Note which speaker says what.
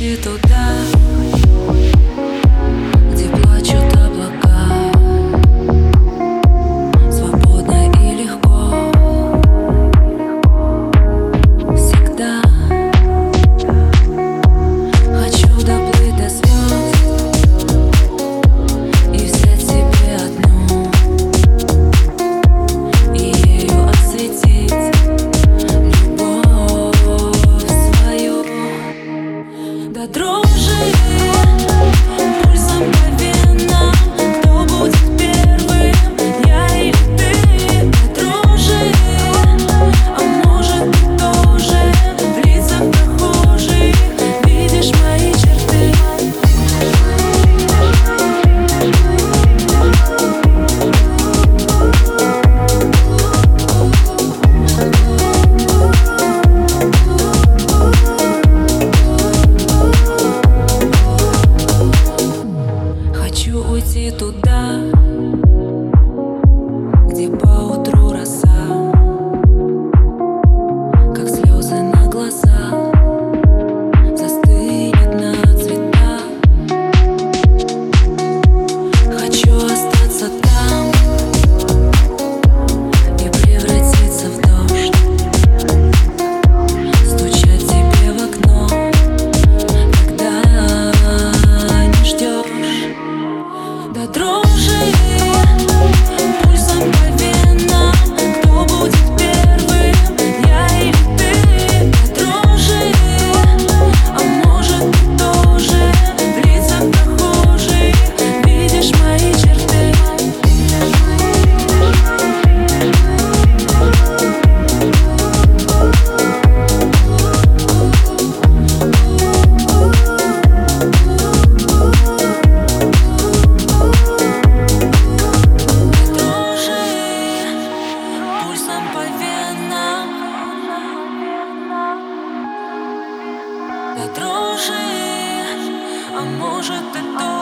Speaker 1: уйти туда, где плачут облака, свободно и легко. Всегда хочу доплыть до звезд и взять себе одну, и ею осветить любовь свою. До дрожи пульсом по венам, кто будет первым, я или ты? До дрожи, а может ты тоже, в лицах прохожих видишь мои черты. Хочу уйти туда, где поутру роса, как слезы на глазах, застынет на цветах. Хочу остаться там и превратиться в дождь, стучать тебе в окно, когда не ждешь. До дрожи пульсом по венам, кто будет первым, я или ты? До дрожи, а может ты тоже, в лицах прохожих видишь мои черты. Пульсом по венам, до дрожи, а может ты тоже.